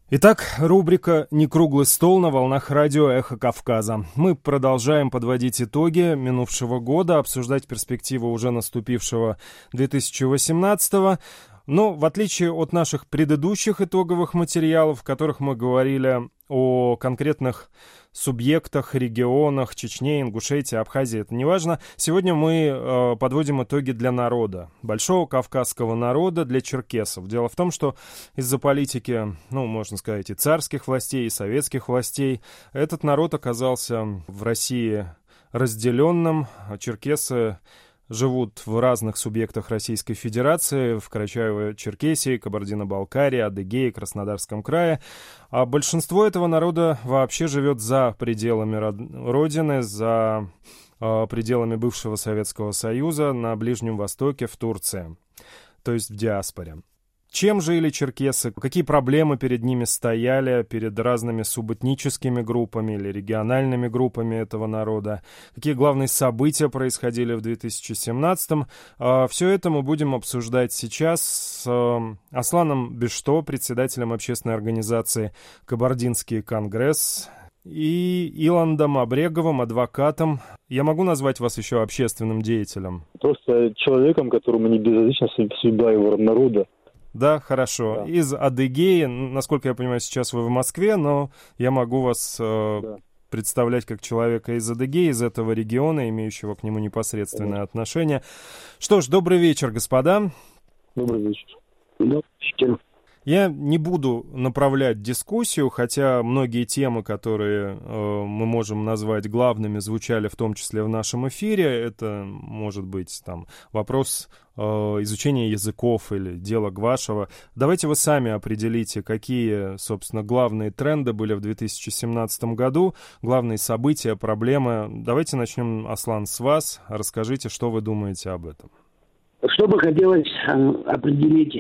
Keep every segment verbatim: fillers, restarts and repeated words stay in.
Итак, рубрика «Некруглый стол» на волнах радио «Эхо Кавказа». Мы продолжаем подводить итоги минувшего года, обсуждать перспективы уже наступившего две тысячи восемнадцатого. Но в отличие от наших предыдущих итоговых материалов, в которых мы говорили о конкретных субъектах, регионах, Чечне, Ингушетии, Абхазии, это не важно. Сегодня мы э, подводим итоги для народа, большого кавказского народа, для черкесов. Дело в том, что из-за политики, ну, можно сказать, и царских властей, и советских властей, этот народ оказался в России разделенным. Черкесы живут в разных субъектах Российской Федерации, в Карачаево-Черкесии, Кабардино-Балкарии, Адыгее, Краснодарском крае. А большинство этого народа вообще живет за пределами род- родины, за э, пределами бывшего Советского Союза, на Ближнем Востоке, в Турции, то есть в диаспоре. Чем жили черкесы, какие проблемы перед ними стояли, перед разными субэтническими группами или региональными группами этого народа, какие главные события происходили в две тысячи семнадцатом. Все это мы будем обсуждать сейчас с Асланом Бешто, председателем общественной организации «Кабардинский конгресс», и Иландом Абреговым, адвокатом. Я могу назвать вас еще общественным деятелем? Просто человеком, которому не безразлична судьба его народа. Да, хорошо. Да. Из Адыгеи, насколько я понимаю, сейчас вы в Москве, но я могу вас э, да. представлять как человека из Адыгеи, из этого региона, имеющего к нему непосредственное Конечно. отношение. Что ж, добрый вечер, господа. Добрый вечер. Добрый вечер. Я не буду направлять дискуссию, хотя многие темы, которые э, мы можем назвать главными, звучали в том числе в нашем эфире. Это может быть там вопрос э, изучения языков или дело Гвашева. Давайте вы сами определите, какие, собственно, главные тренды были в две тысячи семнадцатом году, главные события, проблемы. Давайте начнем, Аслан, с вас. Расскажите, что вы думаете об этом. Что бы хотелось определить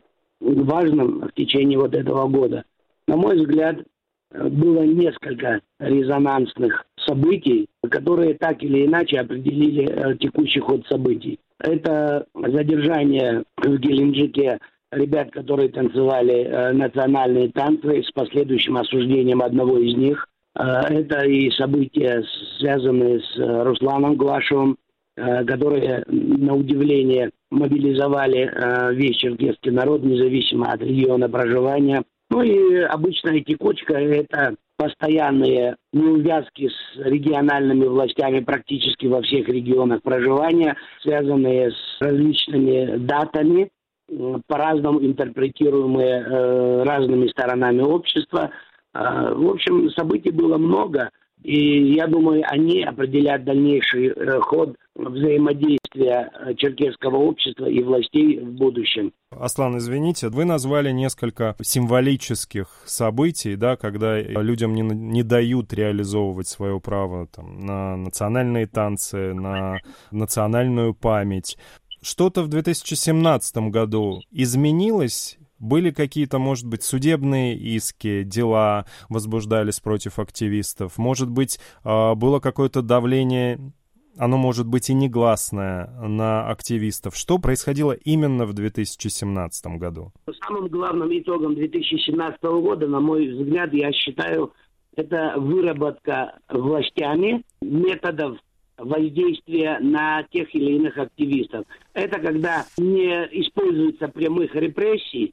важным в течение вот этого года. На мой взгляд, было несколько резонансных событий, которые так или иначе определили текущий ход событий. Это задержание в Геленджике ребят, которые танцевали национальные танцы, с последующим осуждением одного из них. Это и события, связанные с Русланом Глашевым, которые, на удивление, мобилизовали э, весь черкесский народ, независимо от региона проживания. Ну и обычная текучка – это постоянные неувязки с региональными властями практически во всех регионах проживания, связанные с различными датами, э, по-разному интерпретируемые э, разными сторонами общества. Э, в общем, событий было много. И я думаю, они определят дальнейший э, ход взаимодействия черкесского общества и властей в будущем. Аслан, извините, вы назвали несколько символических событий, да, когда людям не, не дают реализовывать свое право там, на национальные танцы, на национальную память. Что-то в две тысячи семнадцатом году изменилось? Были какие-то, может быть, судебные иски, дела возбуждались против активистов? Может быть, было какое-то давление, оно может быть и негласное, на активистов? Что происходило именно в две тысячи семнадцатом году? Самым главным итогом две тысячи семнадцатого года, на мой взгляд, я считаю, это выработка властями методов воздействия на тех или иных активистов. Это когда не используется прямых репрессий,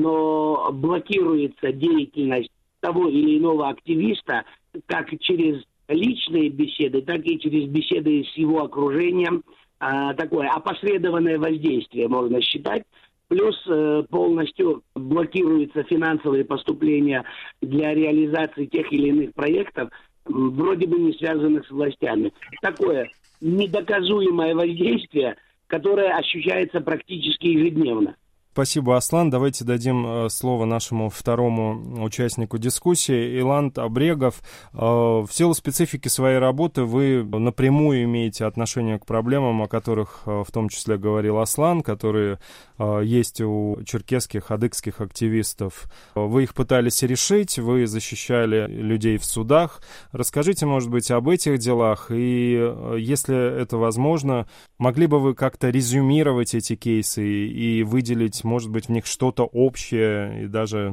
но блокируется деятельность того или иного активиста как через личные беседы, так и через беседы с его окружением. А, такое опосредованное воздействие, можно считать. Плюс э, полностью блокируются финансовые поступления для реализации тех или иных проектов, вроде бы не связанных с властями. Такое недоказуемое воздействие, которое ощущается практически ежедневно. Спасибо, Аслан. Давайте дадим слово нашему второму участнику дискуссии, Иланд Абрегов. В силу специфики своей работы вы напрямую имеете отношение к проблемам, о которых в том числе говорил Аслан, которые есть у черкесских, адыгских активистов. Вы их пытались решить, вы защищали людей в судах. Расскажите, может быть, об этих делах, и, если это возможно, могли бы вы как-то резюмировать эти кейсы и выделить, может быть, в них что-то общее и даже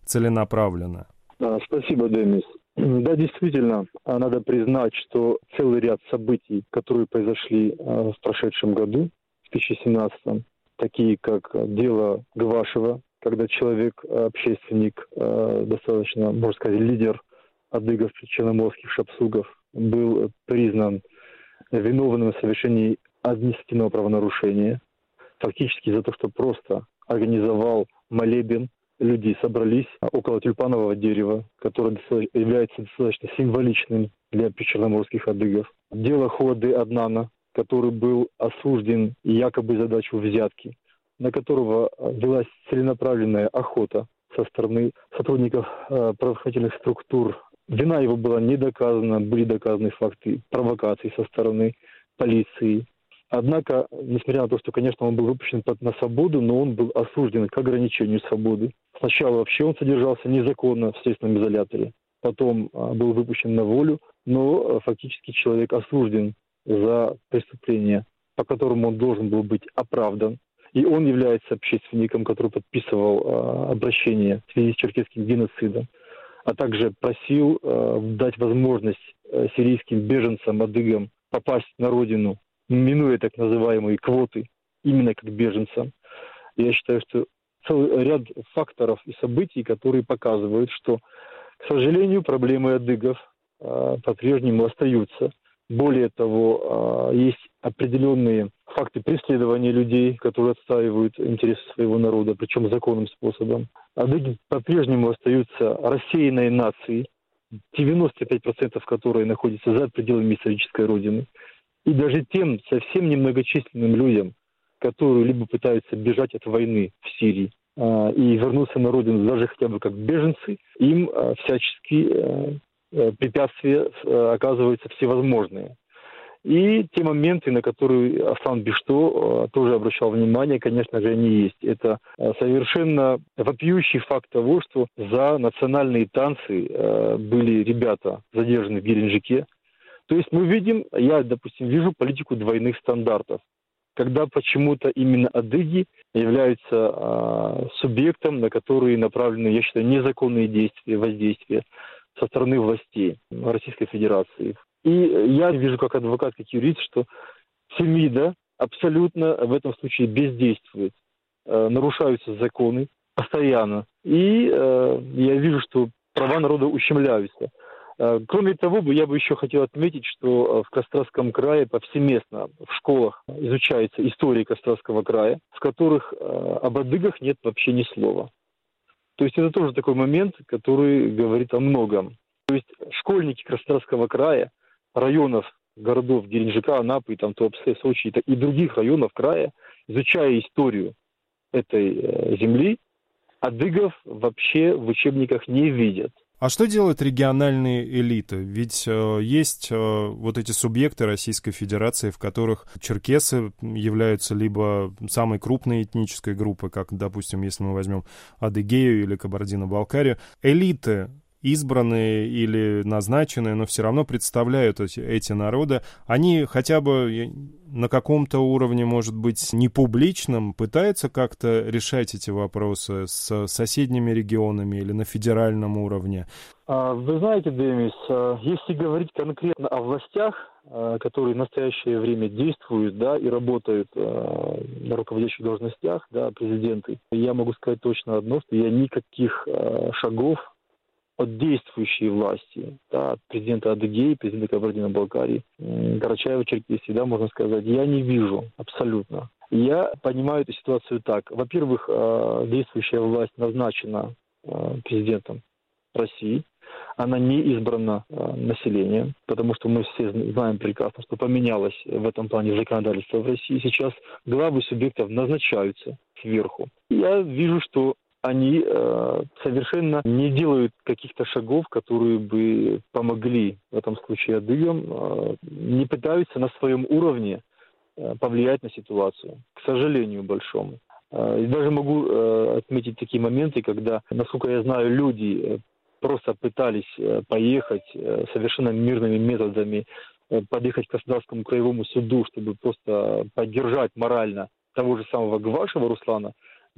целенаправленно. Спасибо, Демис. Да, действительно, надо признать, что целый ряд событий, которые произошли в прошедшем году, в две тысячи семнадцатом, такие как дело Гвашева, когда человек, общественник, достаточно, можно сказать, лидер адыгов, черноморских шапсугов, был признан виновным в совершении административного правонарушения, фактически за то, что просто организовал молебен. Люди собрались около тюльпанового дерева, которое является достаточно символичным для черноморских адыгов. Дело Хуады Аднана, который был осужден якобы за дачу взятки, на которого велась целенаправленная охота со стороны сотрудников э, правоохранительных структур. Вина его была не доказана, были доказаны факты провокаций со стороны полиции. Однако, несмотря на то, что, конечно, он был выпущен на свободу, но он был осужден к ограничению свободы. Сначала вообще он содержался незаконно в следственном изоляторе, потом а, был выпущен на волю, но а, фактически человек осужден за преступление, по которому он должен был быть оправдан. И он является общественником, который подписывал а, обращение в связи с черкесским геноцидом, а также просил а, дать возможность а, сирийским беженцам, адыгам попасть на родину, минуя так называемые квоты, именно как беженцам. Я считаю, что целый ряд факторов и событий, которые показывают, что, к сожалению, проблемы адыгов э, по-прежнему остаются. Более того, э, есть определенные факты преследования людей, которые отстаивают интересы своего народа, причем законным способом. Адыги по-прежнему остаются рассеянной нацией, девяносто пять процентов которой находятся за пределами исторической родины. И даже тем совсем немногочисленным людям, которые либо пытаются бежать от войны в Сирии э, и вернуться на родину даже хотя бы как беженцы, им э, всячески э, э, препятствия э, оказываются всевозможные. И те моменты, на которые Аслан Бишто э, тоже обращал внимание, конечно же, они есть. Это э, совершенно вопиющий факт того, что за национальные танцы э, были ребята задержаны в Геленджике. То есть мы видим, я, допустим, вижу политику двойных стандартов, когда почему-то именно адыги являются э, субъектом, на который направлены, я считаю, незаконные действия, воздействия со стороны властей Российской Федерации. И я вижу как адвокат, как юрист, что Фемида абсолютно в этом случае бездействует. Э, нарушаются законы постоянно. И э, я вижу, что права народа ущемляются. Кроме того, я бы еще хотел отметить, что в Костромском крае повсеместно в школах изучается история Костромского края, в которых об адыгах нет вообще ни слова. То есть это тоже такой момент, который говорит о многом. То есть школьники Костромского края, районов, городов Геленджика, Анапы, там, Туапсе, Сочи и других районов края, изучая историю этой земли, адыгов вообще в учебниках не видят. А что делают региональные элиты? Ведь э, есть э, вот эти субъекты Российской Федерации, в которых черкесы являются либо самой крупной этнической группой, как, допустим, если мы возьмем Адыгею или Кабардино-Балкарию. Элиты, избранные или назначенные, но все равно представляют эти, эти народы, они хотя бы на каком-то уровне, может быть, не публичном, пытаются как-то решать эти вопросы с соседними регионами или на федеральном уровне? Вы знаете, Демис, если говорить конкретно о властях, которые в настоящее время действуют, да, и работают на руководящих должностях, да, президенты, я могу сказать точно одно, что я никаких шагов от действующей власти, да, от президента Адыгеи, президента Кабардино-Балкарии, Карачаева-Черкесии, да, можно сказать, я не вижу абсолютно. Я понимаю эту ситуацию так. Во-первых, действующая власть назначена президентом России, она не избрана населением, потому что мы все знаем прекрасно, что поменялось в этом плане законодательство в России. Сейчас главы субъектов назначаются сверху. Я вижу, что они э, совершенно не делают каких-то шагов, которые бы помогли в этом случае адыгам, э, не пытаются на своем уровне э, повлиять на ситуацию, к сожалению большому. Э, и даже могу э, отметить такие моменты, когда, насколько я знаю, люди э, просто пытались э, поехать э, совершенно мирными методами, э, подъехать к Краснодарскому краевому суду, чтобы просто поддержать морально того же самого Гвашева Руслана,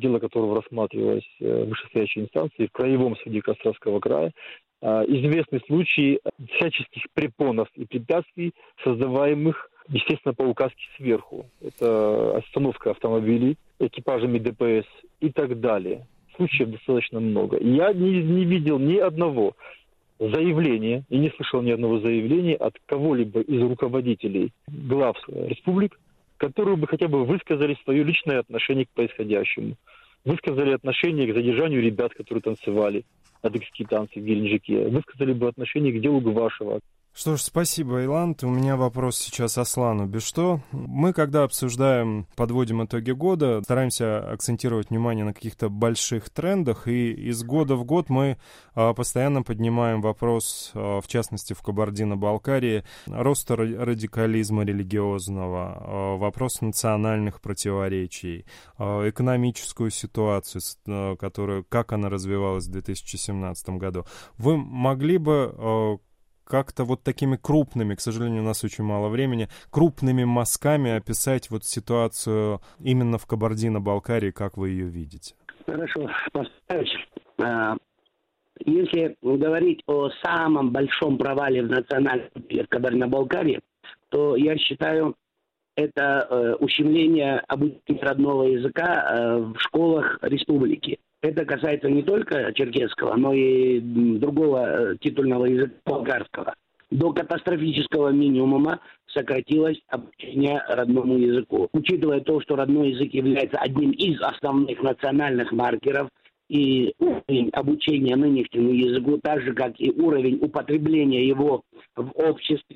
дело которого рассматривалось в вышестоящей инстанции в Краевом суде Костромского края, известны случаи всяческих препонов и препятствий, создаваемых, естественно, по указке сверху. Это остановка автомобилей экипажами ДПС и так далее. Случаев достаточно много. Я не, не видел ни одного заявления, и не слышал ни одного заявления от кого-либо из руководителей глав республик, которые бы хотя бы высказали свое личное отношение к происходящему. Высказали отношение к задержанию ребят, которые танцевали адыгские танцы в Геленджике. Высказали бы отношение к делу Гвашева. Что ж, спасибо, Илант. У меня вопрос сейчас Аслану Бешто. Мы, когда обсуждаем, подводим итоги года, стараемся акцентировать внимание на каких-то больших трендах, и из года в год мы а, постоянно поднимаем вопрос, а, в частности, в Кабардино-Балкарии, роста радикализма религиозного, а, вопрос национальных противоречий, а, экономическую ситуацию, а, которая, как она развивалась в две тысячи семнадцатом году. Вы могли бы а, как-то вот такими крупными, к сожалению, у нас очень мало времени, крупными мазками описать вот ситуацию именно в Кабардино-Балкарии, как вы ее видите? Хорошо, постараюсь. Если говорить о самом большом провале в национальном в Кабардино-Балкарии, то я считаю, это ущемление обучения родного языка в школах республики. Это касается не только черкесского, но и другого титульного языка болгарского. До катастрофического минимума сократилось обучение родному языку. Учитывая то, что родной язык является одним из основных национальных маркеров, и уровень обучения нынешнему языку, так же как и уровень употребления его в обществе,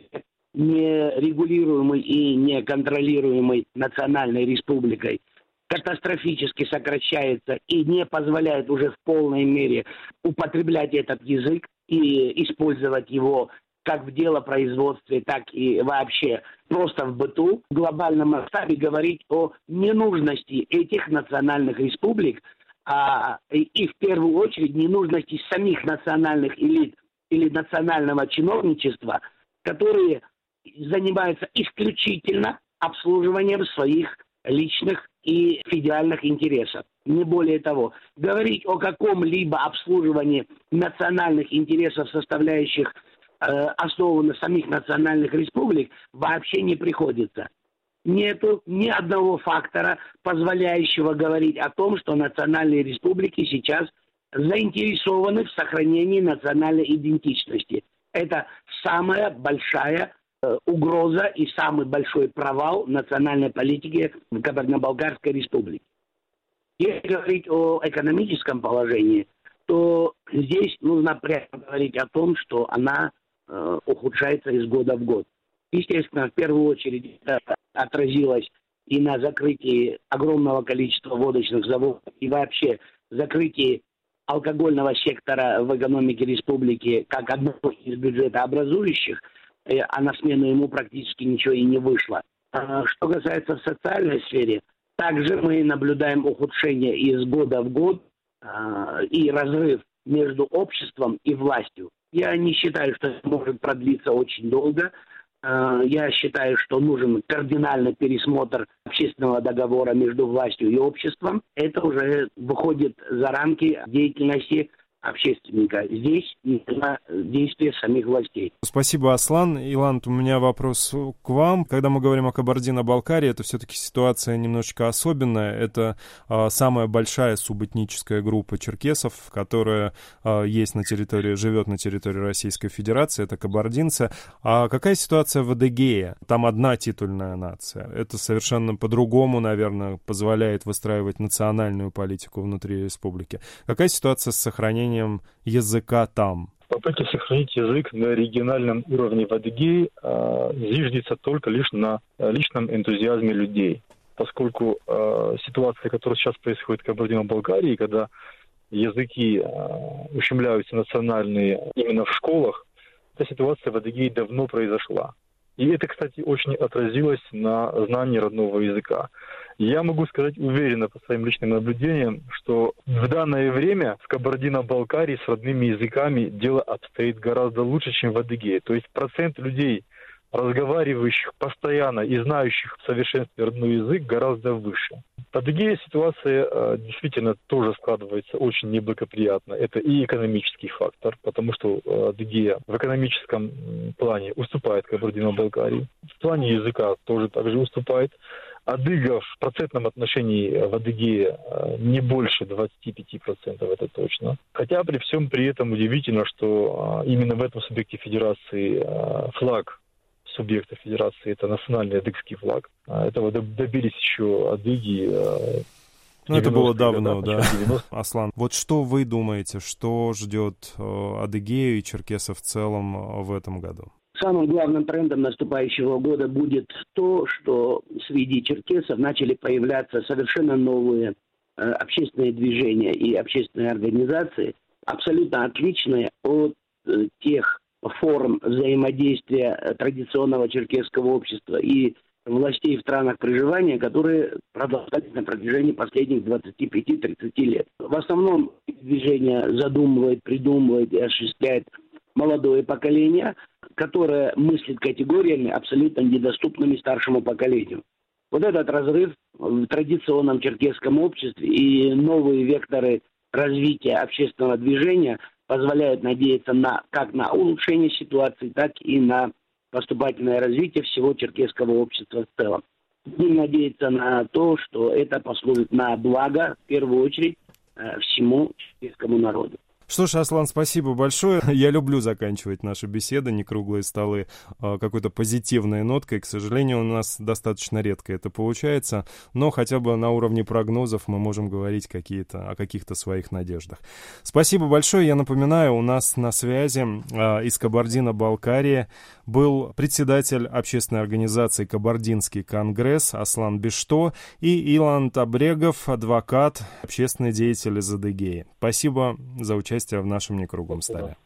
нерегулируемый и неконтролируемый национальной республикой, катастрофически сокращается и не позволяет уже в полной мере употреблять этот язык и использовать его как в делопроизводстве, так и вообще просто в быту, в глобальном масштабе говорить о ненужности этих национальных республик, а, и в первую очередь ненужности самих национальных элит или национального чиновничества, которые занимаются исключительно обслуживанием своих личных и федеральных интересов. Не более того, говорить о каком-либо обслуживании национальных интересов, составляющих э, основу на самих национальных республик, вообще не приходится. Нету ни одного фактора, позволяющего говорить о том, что национальные республики сейчас заинтересованы в сохранении национальной идентичности. Это самая большая угроза и самый большой провал национальной политики в Кабардино-Балкарской республике. Если говорить о экономическом положении, то здесь нужно прямо говорить о том, что она э, ухудшается из года в год. Естественно, в первую очередь это отразилось и на закрытии огромного количества водочных заводов, и вообще закрытии алкогольного сектора в экономике республики как одного из бюджетообразующих, а на смену ему практически ничего и не вышло. Что касается в социальной сфере, также мы наблюдаем ухудшение из года в год и разрыв между обществом и властью. Я не считаю, что это может продлиться очень долго. Я считаю, что нужен кардинальный пересмотр общественного договора между властью и обществом. Это уже выходит за рамки деятельности общественника. Здесь нужно действие самих властей. Спасибо, Аслан. Илант, у меня вопрос к вам. Когда мы говорим о Кабардино-Балкарии, это все-таки ситуация немножечко особенная. Это а, самая большая субэтническая группа черкесов, которая а, есть на территории, живет на территории Российской Федерации. Это кабардинцы. А какая ситуация в Адыгее? Там одна титульная нация. Это совершенно по-другому, наверное, позволяет выстраивать национальную политику внутри республики. Какая ситуация с сохранением языка там? Попытки сохранить язык на региональном уровне в Адыгее э, зиждется только лишь на э, личном энтузиазме людей. Поскольку э, ситуация, которая сейчас происходит в Кабардино-Балкарии, когда языки э, ущемляются национальные именно в школах, эта ситуация в Адыгее давно произошла. И это, кстати, очень отразилось на знании родного языка. Я могу сказать уверенно по своим личным наблюдениям, что в данное время в Кабардино-Балкарии с родными языками дело обстоит гораздо лучше, чем в Адыгее. То есть процент людей, разговаривающих постоянно и знающих в совершенстве родной язык гораздо выше. В Адыгее ситуация э, действительно тоже складывается очень неблагоприятно. Это и экономический фактор, потому что э, Адыгея в экономическом плане уступает Кабардино-Балкарии. В плане языка тоже также уступает. Адыга в процентном отношении в Адыгее э, не больше двадцать пять процентов, это точно. Хотя при всем при этом удивительно, что э, именно в этом субъекте федерации э, флаг субъекта федерации, это национальный адыгский флаг. Этого добились еще адыги. Ну, это было давно, да. Аслан, вот что вы думаете, что ждет Адыгею и черкесов в целом в этом году? Самым главным трендом наступающего года будет то, что среди черкесов начали появляться совершенно новые э, общественные движения и общественные организации, абсолютно отличные от э, тех форм взаимодействия традиционного черкесского общества и властей в странах проживания, которые продолжались на протяжении последних двадцати пяти тридцати лет. В основном движение задумывает, придумывает и осуществляет молодое поколение, которое мыслит категориями, абсолютно недоступными старшему поколению. Вот этот разрыв в традиционном черкесском обществе и новые векторы развития общественного движения позволяют надеяться на, как на улучшение ситуации, так и на поступательное развитие всего черкесского общества в целом. Будем надеяться на то, что это послужит на благо, в первую очередь, всему черкесскому народу. Что ж, Аслан, спасибо большое. Я люблю заканчивать наши беседы, не круглые столы, какой-то позитивной ноткой. К сожалению, у нас достаточно редко это получается, но хотя бы на уровне прогнозов мы можем говорить какие-то, о каких-то своих надеждах. Спасибо большое. Я напоминаю, у нас на связи из Кабардино-Балкарии был председатель общественной организации «Кабардинский конгресс» Аслан Бешто и Илан Табрегов, адвокат, общественный деятель из Адыгеи. Спасибо за участие в нашем некруглом столе.